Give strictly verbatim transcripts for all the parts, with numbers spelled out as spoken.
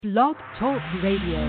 Blog Talk Radio.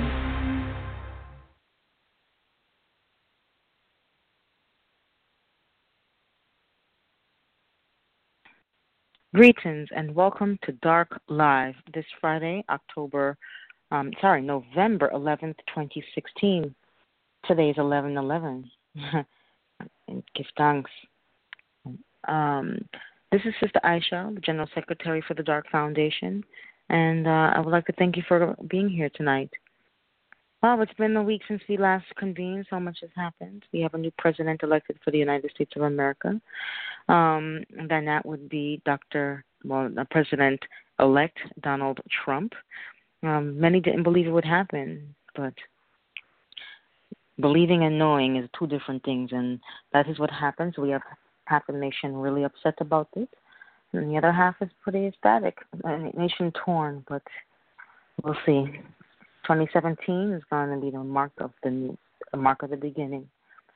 Greetings and welcome to Dark Live this Friday, October, um, sorry, November eleventh, twenty sixteen. Today is eleven eleven. And give thanks. Um, this is Sister Aisha, the General Secretary for the Dark Foundation, and uh, I would like to thank you for being here tonight. Well, it's been a week since we last convened. So much has happened. We have a new president elected for the United States of America. Um, and then that would be Doctor well, uh, President-elect Donald Trump. Um, many didn't believe it would happen, but believing and knowing is two different things, and that is what happens. We have half the nation really upset about this, and the other half is pretty ecstatic, a nation torn, but we'll see. twenty seventeen is going to be the mark of the new, the mark of the beginning.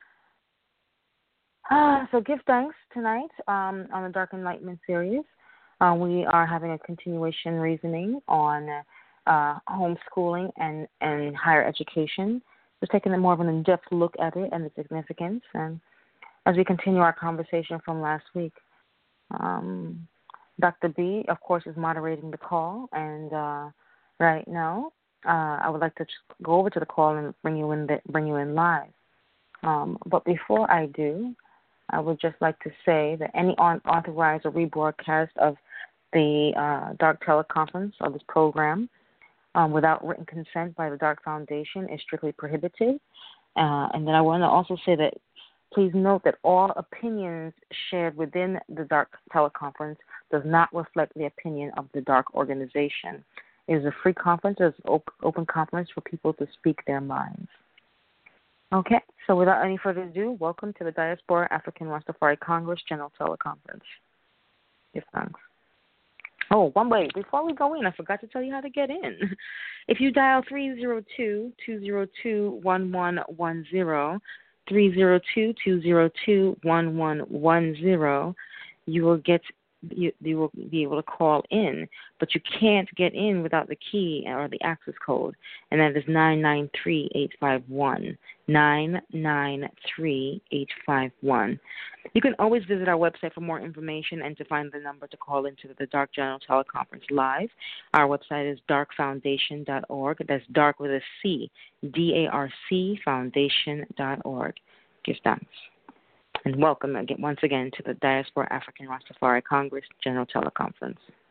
Ah, so give thanks tonight um, on the Dark Enlightenment series. Uh, we are having a continuation reasoning on uh, homeschooling and, and higher education. We're taking a more of an in-depth look at it and its significance. And as we continue our conversation from last week, um, Doctor B, of course, is moderating the call. And uh, right now, uh, I would like to just go over to the call and bring you in, the, bring you in live. Um, but before I do, I would just like to say that any unauthorized or rebroadcast of the uh, Dark Teleconference or this program um, without written consent by the Dark Foundation is strictly prohibited. Uh, and then I want to also say that please note that all opinions shared within the Dark Teleconference does not reflect the opinion of the Dark organization. It is a free conference. It's an open conference for people to speak their minds. Okay, so without any further ado, welcome to the Diaspora African Rastafari Congress General Teleconference. Give thanks. Oh, one way, before we go in, I forgot to tell you how to get in. If you dial three zero two, two zero two, one one one zero, three zero two, two zero two, one one one zero, you will get you, you will be able to call in, but you can't get in without the key or the access code, and that is nine nine three, eight five one, nine nine three, eight five one. You can always visit our website for more information and to find the number to call into the Dark General Teleconference live. Our website is dark foundation dot org. That's dark with a C, D A R C foundation dot org. Give thanks. And welcome again, once again to the Diaspora African Rastafari Congress General Teleconference.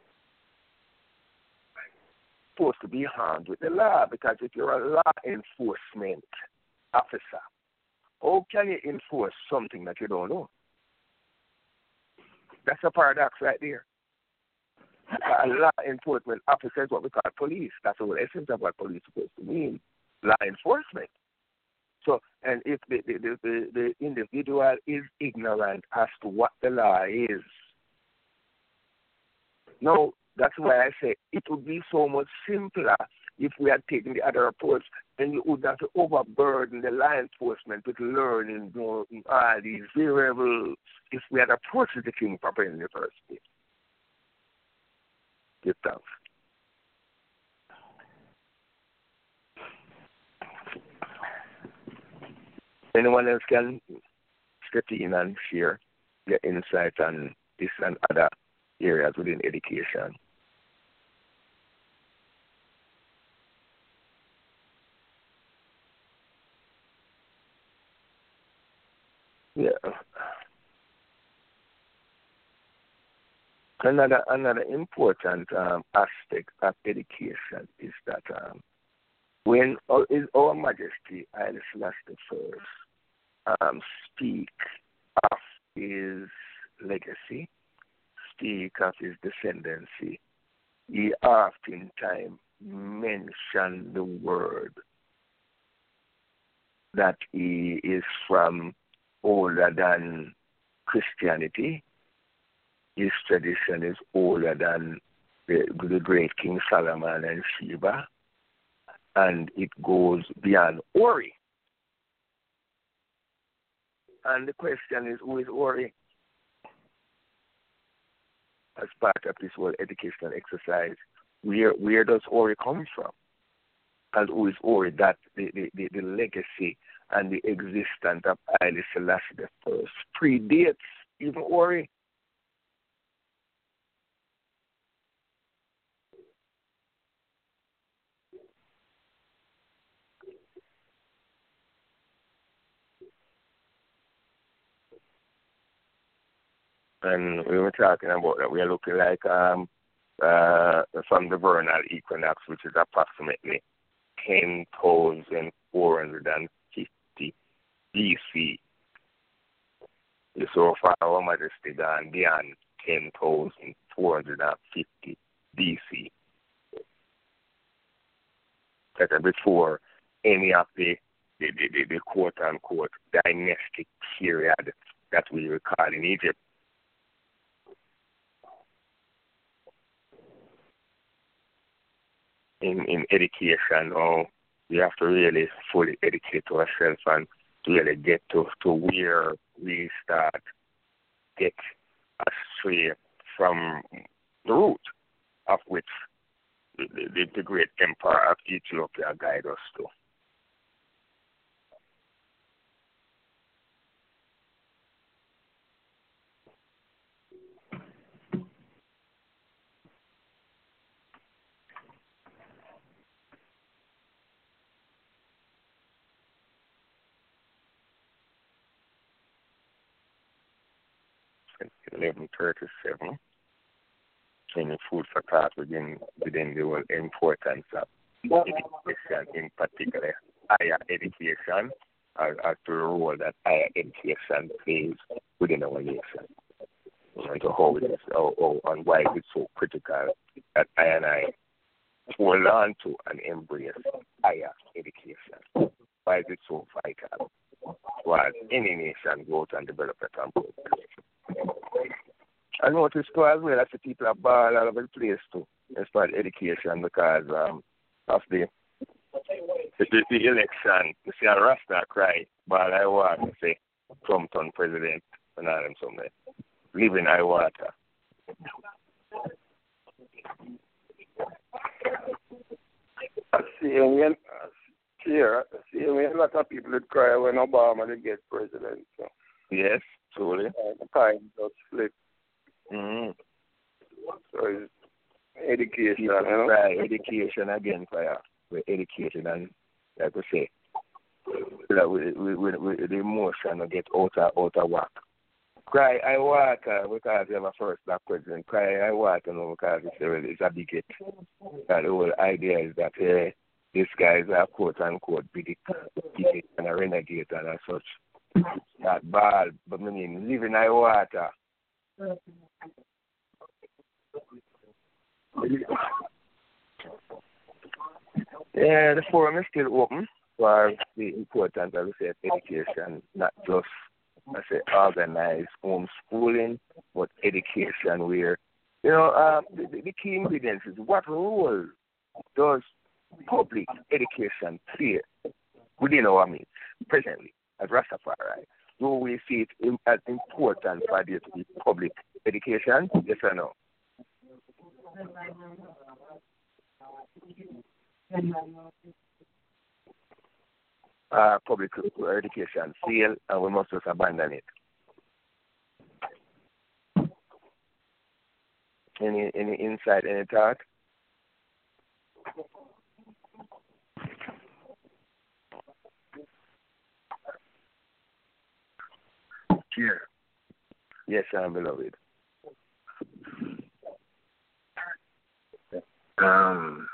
Supposed to be armed with the law, because if you're a law enforcement officer, how can you enforce something that you don't know? That's a paradox right there. A law enforcement officer is what we call police. That's the whole essence of what police is supposed to mean, law enforcement. So, and if the, the, the, the, the individual is ignorant as to what the law is, no, that's why I say it would be so much simpler if we had taken the other approach, and you would have to overburden the law enforcement with learning, you know, all these variables if we had approached the thing properly in the first place. Good thanks. Anyone else can step in and share their insight on this and other areas within education. Yeah. Another another important um, aspect of education is that um, when uh, is Our Majesty Haile Selassie the First um, speak of his legacy, speak of his descendancy, he oftentimes mention the word that he is from older than Christianity. His tradition is older than the, the great King Solomon and Sheba, and it goes beyond Ori. And the question is, who is Ori? As part of this whole educational exercise, where where does Ori come from? and who is Ori, that the, the, the, the legacy and the existence of Haile Selassie the First predates even Ori. And we were talking about that. We are looking like um, uh, from the vernal equinox, which is approximately ten thousand four hundred fifty B C. So far, Our Majesty gone beyond ten thousand four hundred fifty B C. That before any of the, the, the, the, the quote-unquote dynastic period that we recall in Egypt. In, in education, oh, we have to really fully educate ourselves and really get to, to where we start get astray from the root of which the, the, the great empire of Ethiopia guide us to. eleven thirty-seven, training food for thought within, within the whole importance of education, in particular higher education, as, as to the role that higher education plays within our nation. And so how it is, how, how, and why it is so critical that I and I hold on to and embrace higher education. Why is it so vital? While any nation goes and develop it and progress. I noticed too as well that the people are ball all over the place too, as far as education, because um, of the the, the, the election. You see a Rasta cry, ball I want to say Trump turn president and all them somewhere. Live in high water. I see when here, see when a lot of people would cry when Obama did get president. So. Yes, truly. Uh, the time just flip. Mm-hmm. So it's education, you know? Right, education again, fire. With education and, like we say, like we, we, we, we, the emotion will get out of, out of whack. Cry, I walk, uh, because you have a first black president. Cry, I walk, you know, because it's a, it's a bigot. That the whole idea is that uh, this guy is a quote-unquote bigot, bigot and a renegade and as such. That bad, but I mean, live in high water. Yeah, the forum is still open for the importance of education, not just I say organized homeschooling, but education where, you know, uh, the, the key ingredients is what role does public education play within our midst presently as Rastafari? Do we see it as important for there to be public education? Yes or no? Uh, public education fail, and we must just abandon it. Any any insight, any thought? Here. Yes, I'm beloved. Um,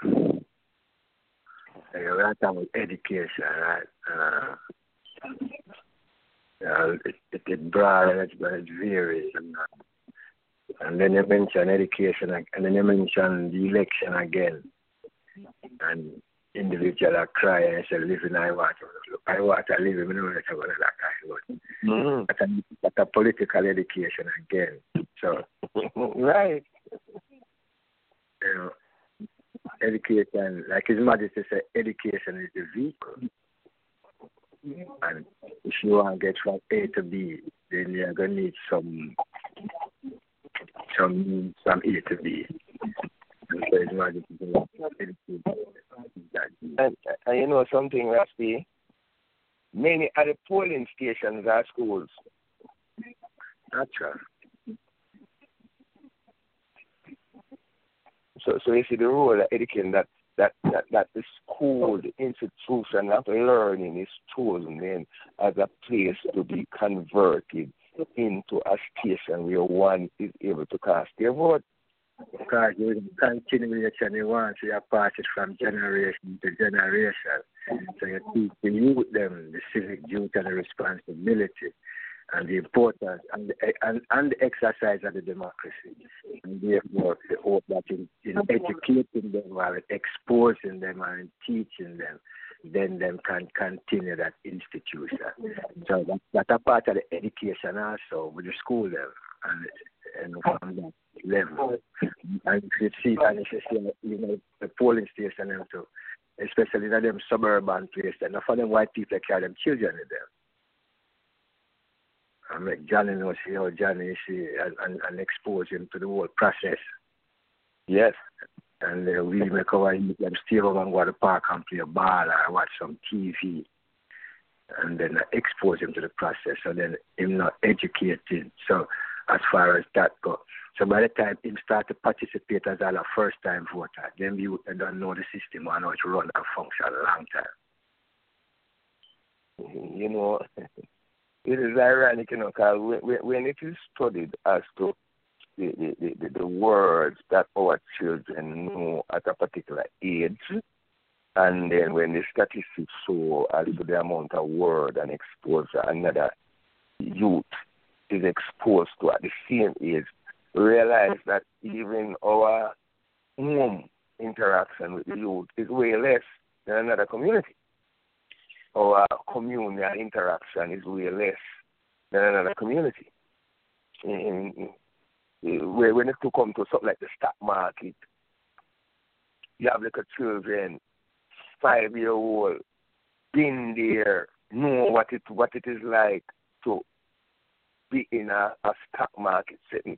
we're talking about education, right? Uh, uh, it, it, it broad and it, it varies. And, uh, and then you mention education, and then you mention the election again. And individual are crying and say, live in high water. Look, high water, live in the water, but that kind of mm-hmm. That's a, that's a political education again. So, right. You know, education, like His Majesty said, education is the vehicle. And if you want to get from A to B, then you're going to need some, some, some A to B. And so His Majesty said, education is that And, and you know something, Rusty? Many of the polling stations are schools. That's right. So, so you see the role of education that that that that the school, the institution of learning is chosen then as a place to be converted into a station where one is able to cast their vote. Because you continuation, you want to pass it from generation to generation. So you teach the youth them the civic duty and the responsibility and the importance and the, and, and the exercise of the democracy. And therefore, the hope that in, in educating them or exposing them and teaching them, then them can continue that institution. So that, that's a part of the education also with the school level and, and from that level. And if you see, and if you see, you know, the polling station them too, especially in them suburban places, and for them white people carry them children with them. And make Johnny know, see how Johnny see, and, and, and expose him to the whole process. Yes. And uh, we make our youth them stay over and go to the park and play a ball or watch some T V. And then uh, expose him to the process. So then him not educated. So as far as that goes. So by the time him start to participate as a first time voter, then you don't know the system and how it run and function a long time. You know, it is ironic, you know, because when, when it is studied as to the, the, the, the words that our children know at a particular age, and then when the statistics show as to the amount of word and exposure another youth is exposed to at the same age, realize that even our home interaction with the youth is way less than another community. Our communal interaction is way less than another community. In, in, when it comes to something like the stock market, you have little children, five-year-old, been there, know what it what it is like to be in a, a stock market setting.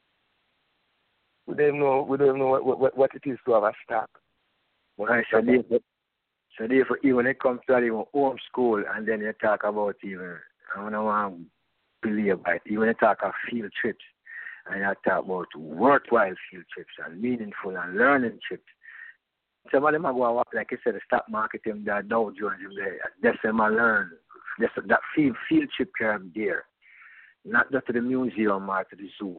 We don't know. We don't know what, what, what it is to have a stock. Right, so, therefore, so therefore, even when it comes to even home school, and then you talk about even, I don't want to believe about it, even when you talk of field trips, and you talk about worthwhile field trips and meaningful and learning trips. Some of them are going to, like you said, the stock market, them, the Dow Jones, them there. That's them I learn. That's, that field, field trip here there. Not just to the museum or to the zoo.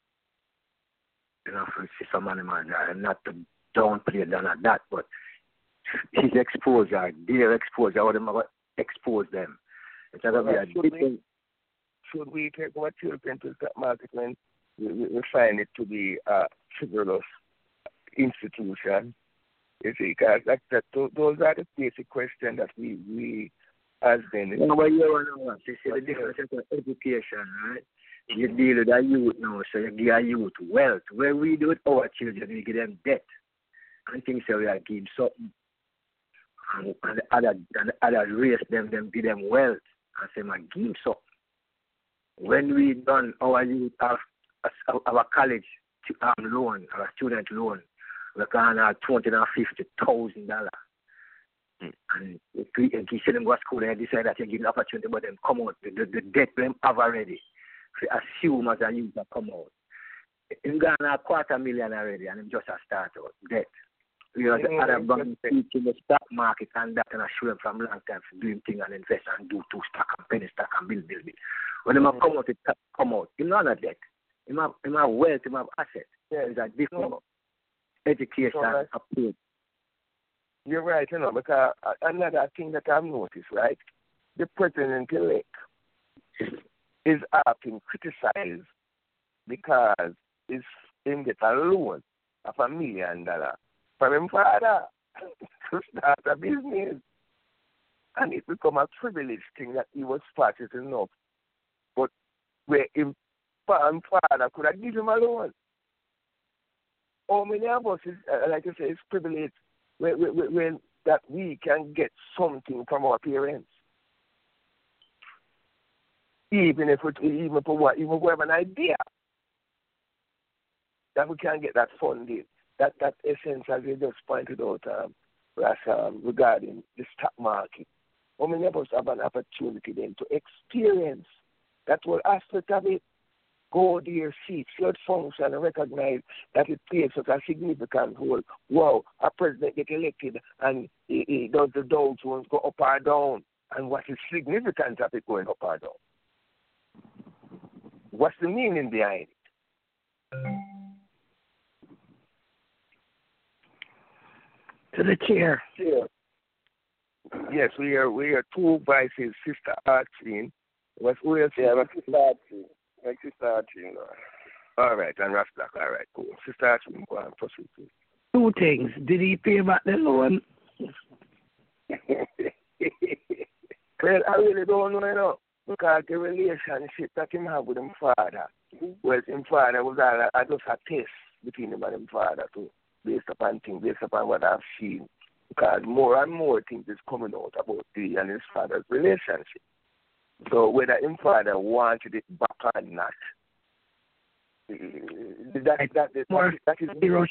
You know, for see some animals there, and not to downplay none of that, but his exposure, their exposure, how them expose them. It's going to be a should, different... we, should we take our children to the stock market when we, we, we find it to be a frivolous institution? You see, because that, that, those are the basic questions that we, we as then... No, but you don't know, you see the difference in education, right? You deal with a youth now, so you give a youth wealth. Where we do with our children, we give them debt. And things so we are give something. And, and the other and the others raise them, them give them wealth. And say, man, give them something. When we done our youth have our college um, loan, our student loan, we can have twenty and fifty thousand dollars. And if we, if we see them go to school and decide that you give an opportunity, but them come out, the, the, the debt them have already. We assume as a youth that come out. Him got a quarter million already and him just a start out, debt. We have the other bank teaching the stock market and that and I show them from long time for doing things and invest and do two stock and penny stock and build, build, build. When him have come out, it come out. Him not a debt. Him have, him have wealth, him have assets. Yeah, it's a different no. education right. approach. You're right, you know, because another thing that I've noticed, right? The president-elect is often criticized because he's him get a loan of a million dollars from his father to start a business. And it become a privileged thing that he was fortunate enough. But where his father could have given him a loan. How many of us, is, uh, like I say, is privileged when, when, when that we can get something from our parents? Even if it, even for what, even if we have an idea that we can get that funded, that that essence, as you just pointed out, um, that's, um, regarding the stock market. How many of us have an opportunity then to experience that whole aspect of it? Go there, see it, see it function, and recognize that it plays such a significant role. Wow, a president get elected and he, he does the Dow Jones go up or down, and what is significant of it going up or down? What's the meaning behind it? To the chair. Chair. Yes, we are we are two vices, Sister Archie. What's who else? Yeah, my sister Archie. My sister Archie. All right, and Rastak. All right, cool. Sister Archie, go on, proceed, please. Two things. Did he pay back the loan? Well, I really don't know, you know, because the relationship that him have with him father, well, him father was all, I just a test between him and him father too, based upon things, based upon what I've seen. Because more and more things is coming out about the and his father's relationship. So whether his father wanted it back or not, that, that, that, that, that is zero.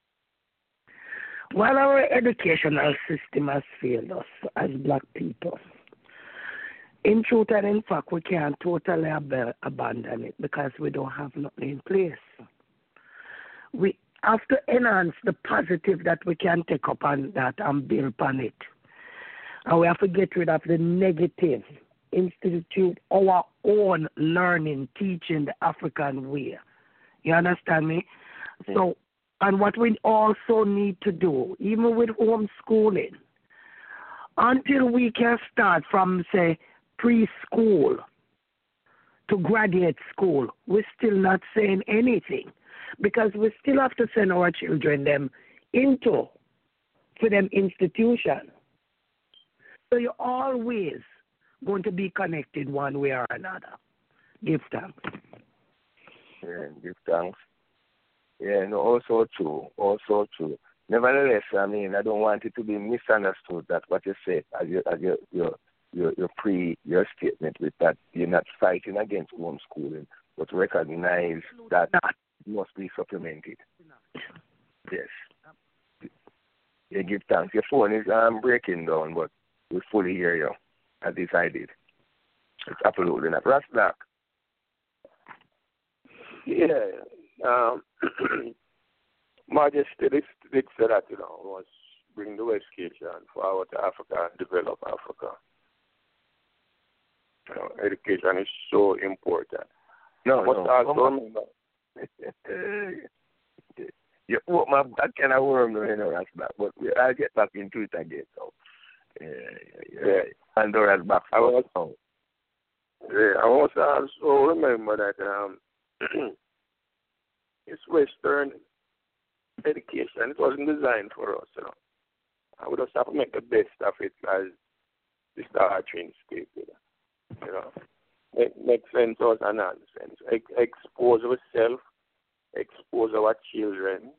While our educational system has failed us as black people, in truth and in fact, we can't totally ab- abandon it because we don't have nothing in place. We have to enhance the positive that we can take up on that and build upon it. And we have to get rid of the negative, institute our own learning, teaching the African way. You understand me? Mm-hmm. So, and what we also need to do, even with homeschooling, until we can start from, say, preschool to graduate school, we're still not saying anything because we still have to send our children them into for them institution. So you're always going to be connected one way or another. Give thanks. Yeah, give thanks. Yeah, no, also true, also true. Nevertheless, I mean, I don't want it to be misunderstood that what you said as your as your your your, your pre your statement with that you're not fighting against homeschooling, but recognize that it must be supplemented. Yes. Yeah, give thanks. Your phone is um breaking down, but we fully hear you. I decided. It's absolutely not. Rastak. Yeah. Um, Majesty, this, this said that, you know, was bring the education forward to Africa and develop Africa. You know, education is so important. No, but no. also remember, you put my back and I worm, you know, that's that. But I'll get back into it again. So, yeah, yeah. yeah. Pandora's back. I was, yeah, I also also remember that um, it's Western education. It wasn't designed for us, you know. And we just have to make the best of it as the Star Train stated. You know, make, make sense of and nonsense. Ex- expose ourselves, expose our children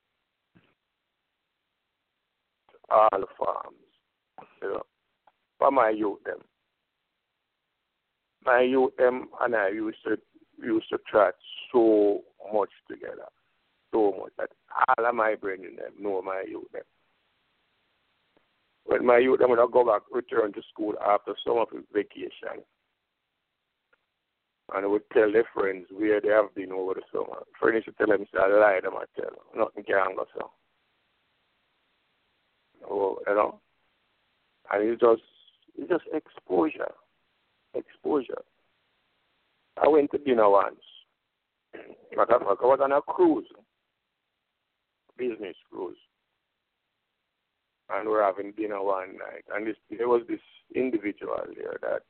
to all forms. You know, for my youth them. My youth them and I used to used to chat so much together. So much that all of my brethren them know my youth them. When my youth them would go back, return to school after summer vacation, and I would tell their friends where they have been over the summer. Friends should tell them, say, I lie them, I tell them. Nothing can go so. Oh, you know? And it's just, it's just exposure. Exposure. I went to dinner once. I was on a cruise, business cruise. And we were having dinner one night. And this, there was this individual there that,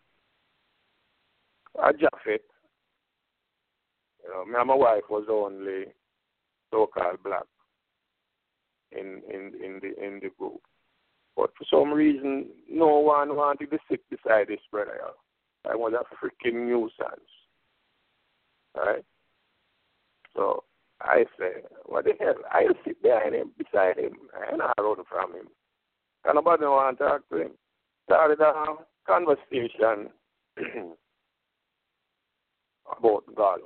a Japheth, you know, me and my wife was only so-called black in, in, in, the, in the group. But for some reason, no one wanted to sit beside this brother. I was a freaking nuisance. Right? So I said, what the hell? I'll sit behind him, beside him, and I'll run from him. And nobody want to talk to him. Started a conversation about golf.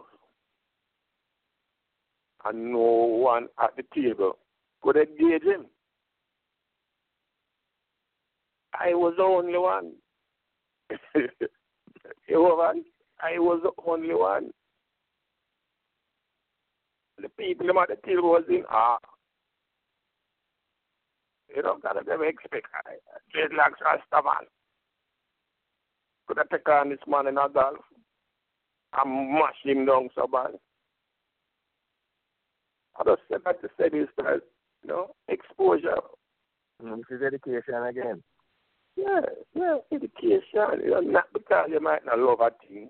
And no one at the table could engage him. I was the only one. You know, man? I was the only one. The people at the till was in awe. You know, gotta never expect dreadlocks Rasta man. Could I take on this man in a golf and mash him down so bad? I just said that to say this, that, you know, exposure. Mm, this is education again. Yeah, yeah, education. You know, not because you might not love a thing.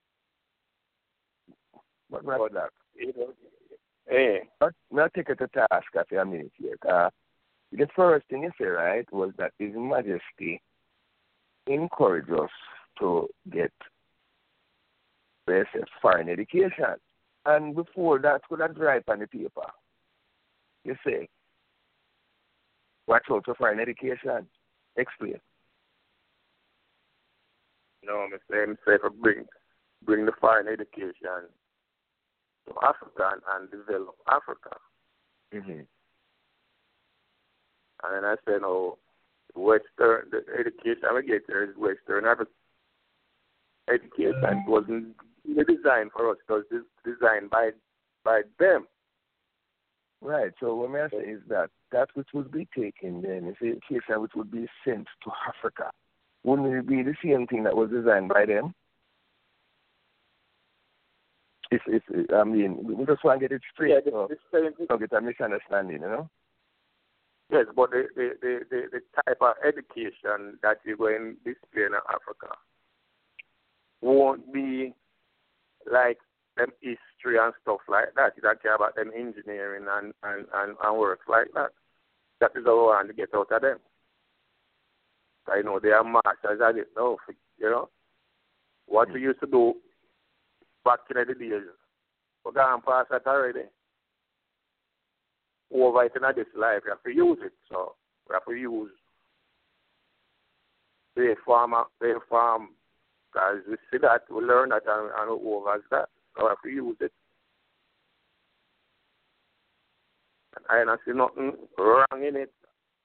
But what that? You know, eh. But now take it to task after a minute here. Uh, the first thing you say, right, was that His Majesty encouraged us to get, let's say, foreign education. And before that, could have drive on the paper. You say, watch out for foreign education. Explain. No, I'm saying, say for bring, bring the foreign education to Africa and, and develop Africa. Mm-hmm. And then I said, no, Western, the education we get there is Western Africa. Education wasn't designed for us, it was designed by by them. Right, so what I'm saying is that that which would be taken then is education which would be sent to Africa. Wouldn't it be the same thing that was designed by them? If, if, I mean, we just want to get it straight, yeah, so we don't get a misunderstanding, you know? Yes, but the, the, the, the, the type of education that you're going to display in Africa won't be like them history and stuff like that. You don't care about them engineering and, and, and, and work like that. That is all I want to get out of them. I know they are masters at it now, you know. What mm-hmm. we used to do back in the days, we're going past that already. Over it in this life, you have to use it. So we have to use the farmer, the farm, because we see that, we learn that, and, and over as that. So we have to use it. And I don't see nothing wrong in it.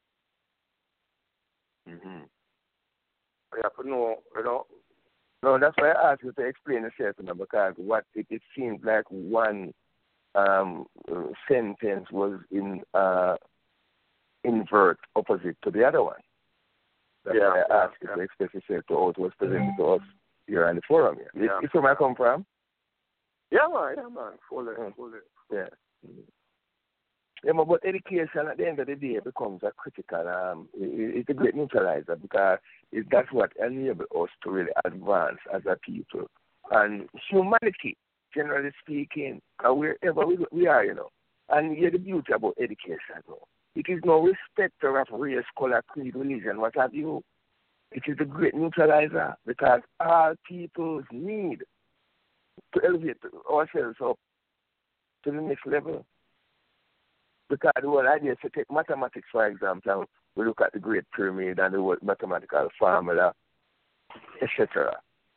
Mm-hmm. We have to know, you know. No, that's why I asked you to explain yourself, you know, because what it, it seems like one um, uh, sentence was in uh, invert opposite to the other one. That's yeah, why I yeah, asked you yeah. to express yourself to how it was presented to us here on the forum here. Yeah. Is where I come from? Yeah, man, yeah, man. Fully, mm. fully. Yeah. Mm-hmm. Yeah, but education at the end of the day becomes a critical, um, it, it's a great neutralizer because it, that's what enables us to really advance as a people. And humanity, generally speaking, uh, wherever we, we are, you know. And here's the beauty about education, you know. It is no respecter of race, color, creed, religion, what have you. It is a great neutralizer because all peoples need to elevate ourselves up to the next level. Because the whole idea is to take mathematics, for example, we look at the Great Pyramid and the whole mathematical formula, et cetera.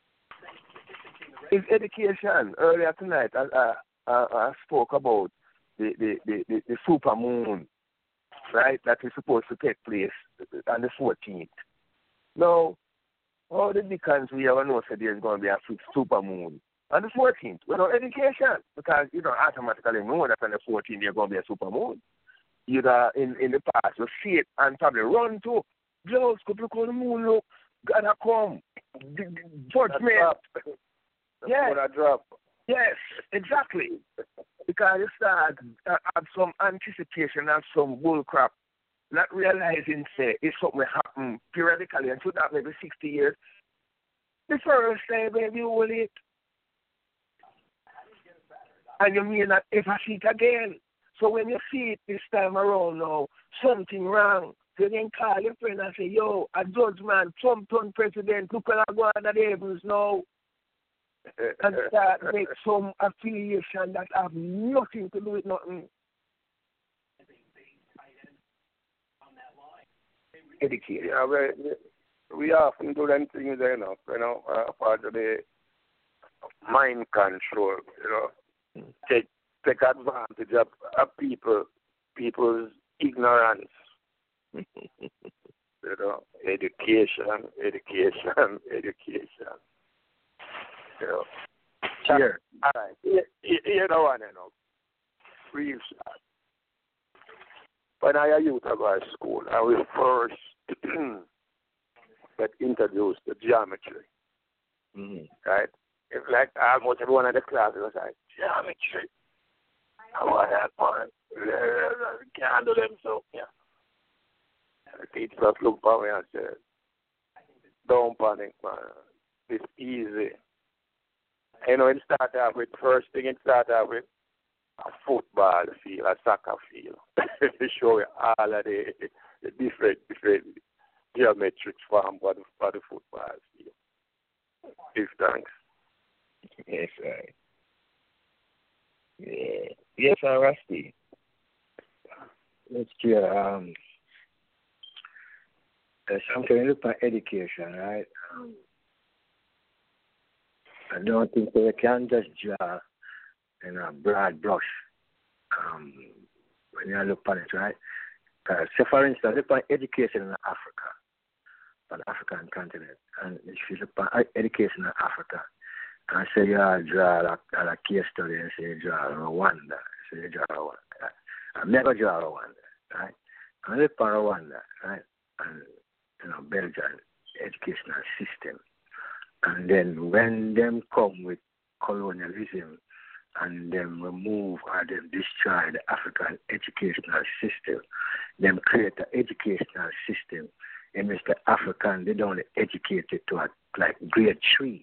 It's education. Earlier tonight, I, I, I, I spoke about the, the, the, the, the super moon, right, that is supposed to take place on the fourteenth. Now, all the Dickens we ever know said there's going to be a super moon on the fourteenth, without education, because you don't automatically know that on the fourteenth there's going to be a super moon. You know, in, in the past, you see it and probably run to, just go look on the moon, look, gotta come, judgment. Yes. Drop. Yes, exactly. Because you start uh, have some anticipation and some bull crap, not realizing, say, it's something that happen periodically, and should that maybe sixty years. The first time, maybe you will it. And you may not ever see it again. So when you see it this time around now, something wrong, you can call your friend and say, yo, a judgment, Trump turned president, look at go on the tables now. And start make some affiliation that have nothing to do with nothing. Educate. Yeah, we, we often do them things, you know, you know, uh, part of the mind control, you know. Take take advantage of, of people people's ignorance. You you know, education, education, education. You know. Sure. All right. You, you, you know what, you know, real shot. When I used to go to school, I was first got introduced to geometry. Mm-hmm. Right? It's like almost everyone in the class was like, geometry. I want that part. Can't do them so. Yeah. The teacher just looked at me and said, don't panic, man. It's easy. You know, it started off with, first thing it started off with a football field, a soccer field. To show you all of the, the different, different geometric form for the, for the football field. If thanks. Yes, sir. Yeah. Yes, sir, Rusty. Let's hear, um, there's something look at education, right? Um, I don't think they can just draw in a broad brush um, when you look at it, right? Uh, so, for instance, look at education in Africa, on the African continent, and if you look at education in Africa, and say you draw a, a case study and say you draw Rwanda, so you draw Rwanda. I've never drawn Rwanda, right? I look at Rwanda, right? And, you know, Belgian educational system. And then when them come with colonialism and them remove or them destroy the African educational system, them create an educational system in which the African, they don't educate it to a, like grade three.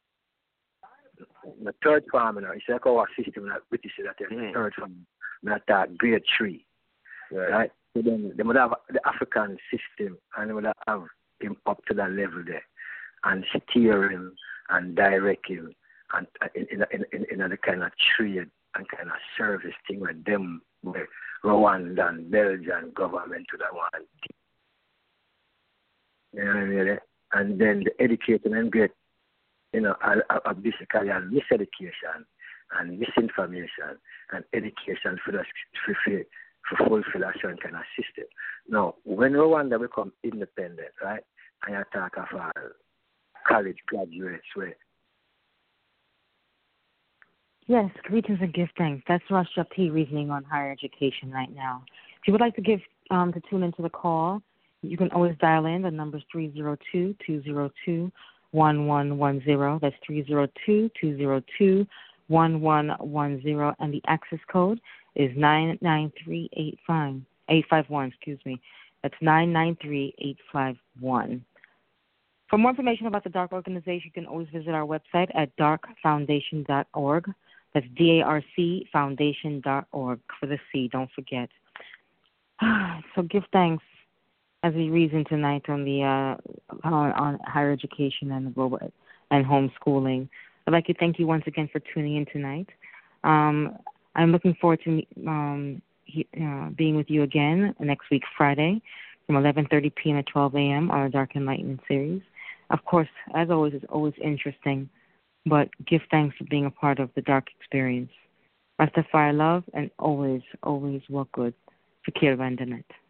The third form, you know, it's like our system, like British, that the mm. third form, not that grade three, right? right? So then they would have the African system, and they would have him up to that level there, and steer him and direct him, and uh, in in in, in, in a kind of trade and kind of service thing with them, with Rwanda and Belgian government to that one. You know what I mean? And then the education and get, you know, a, a, a basically a miseducation and misinformation and education for the for, for, for fulfill a certain kind of system. Now, when Rwanda become independent, right, and you talk of uh, college graduates, where yes, greetings and give thanks. That's Rasha P. reasoning on higher education right now. If you would like to give um, to tune into the call, you can always dial in. The number is three zero two, two zero two, one one one zero. That's three zero two, two zero two, one one one zero. And the access code is nine nine three eight five, eight five one, excuse me. That's nine nine three eight five one. For more information about the DARC organization, you can always visit our website at dark foundation dot org. That's D A R C foundation dot org for the C, don't forget. So give thanks as we reason tonight on the uh, on, on higher education and the global and homeschooling. I'd like to thank you once again for tuning in tonight. Um, I'm looking forward to um, he, uh, being with you again next week, Friday, from eleven thirty p.m. at twelve a.m. on our Dark Enlightenment series. Of course, as always, it's always interesting, but give thanks for being a part of the Dark experience. Rastafari love and always, always walk good. Fakir Vandanet.